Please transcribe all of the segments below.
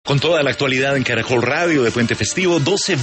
Con toda la actualidad en Caracol Radio de Puente Festivo,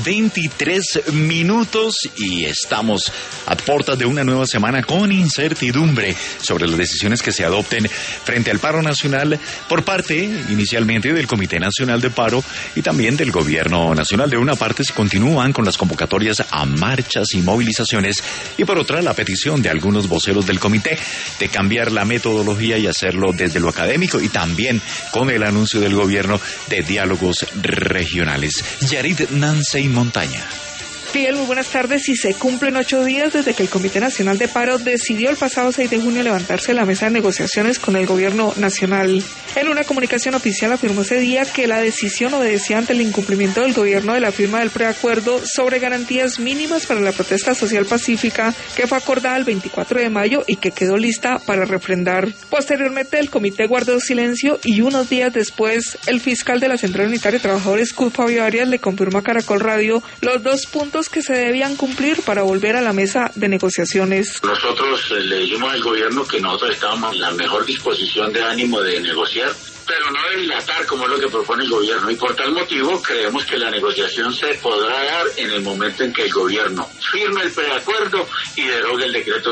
12:23 minutos y estamos a puertas de una nueva semana con incertidumbre sobre las decisiones que se adopten frente al paro nacional por parte inicialmente del Comité Nacional de Paro y también del Gobierno Nacional. De una parte se continúan con las convocatorias a marchas y movilizaciones y por otra la petición de algunos voceros del comité de cambiar la metodología y hacerlo desde lo académico y también con el anuncio del gobierno de diálogos regionales. Yarit Nansey Montaña. Fidel, muy buenas tardes. Y se cumplen 8 días desde que el Comité Nacional de Paro decidió el pasado 6 de junio levantarse de la mesa de negociaciones con el gobierno nacional. En una comunicación oficial afirmó ese día que la decisión obedecía ante el incumplimiento del gobierno de la firma del preacuerdo sobre garantías mínimas para la protesta social pacífica que fue acordada el 24 de mayo y que quedó lista para refrendar. Posteriormente el comité guardó silencio y unos días después el fiscal de la Central Unitaria de Trabajadores, Fabio Arias, le confirmó a Caracol Radio los 2 puntos que se debían cumplir para volver a la mesa de negociaciones. Nosotros le dijimos al gobierno que nosotros estábamos en la mejor disposición de ánimo de negociar, pero no de dilatar como es lo que propone el gobierno, y por tal motivo creemos que la negociación se podrá dar en el momento en que el gobierno firme el preacuerdo y derogue el decreto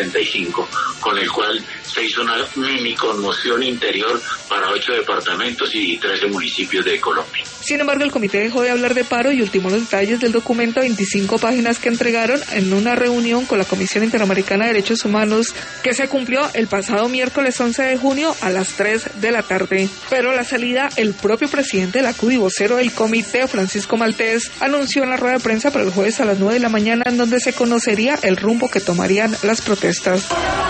575, con el cual se hizo una mini conmoción interior para 8 departamentos y 13 municipios de Colombia. Sin embargo, el comité dejó de hablar de paro y ultimó los detalles del documento 25 páginas que entregaron en una reunión con la Comisión Interamericana de Derechos Humanos que se cumplió el pasado miércoles 11 de junio a las 3 de la tarde. Pero a la salida, el propio presidente de la CUD y vocero del comité, Francisco Maltés, anunció en la rueda de prensa para el jueves a las 9 de la mañana en donde se conocería el rumbo que tomarían las protestas.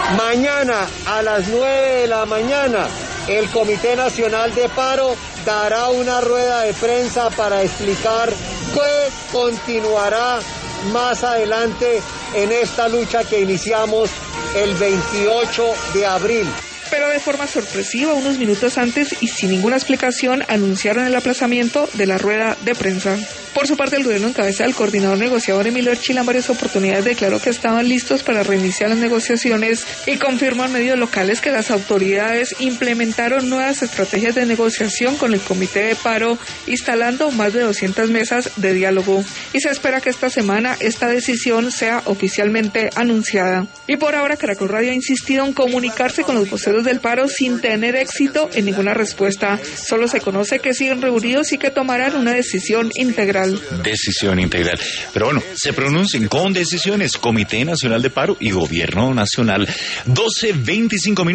Mañana a las 9 de la mañana, el Comité Nacional de Paro dará una rueda de prensa para explicar qué continuará más adelante en esta lucha que iniciamos el 28 de abril. Pero de forma sorpresiva, unos minutos antes y sin ninguna explicación, anunciaron el aplazamiento de la rueda de prensa. Por su parte, el gobierno en cabeza del coordinador negociador Emilio Archila en varias oportunidades declaró que estaban listos para reiniciar las negociaciones y confirmó en medios locales que las autoridades implementaron nuevas estrategias de negociación con el Comité de Paro, instalando más de 200 mesas de diálogo. Y se espera que esta semana esta decisión sea oficialmente anunciada. Y por ahora, Caracol Radio ha insistido en comunicarse con los voceros del paro sin tener éxito en ninguna respuesta. Solo se conoce que siguen reunidos y que tomarán una decisión integral. Decisión integral. Pero bueno, se pronuncien con decisiones Comité Nacional de Paro y Gobierno Nacional. 12:25 minutos.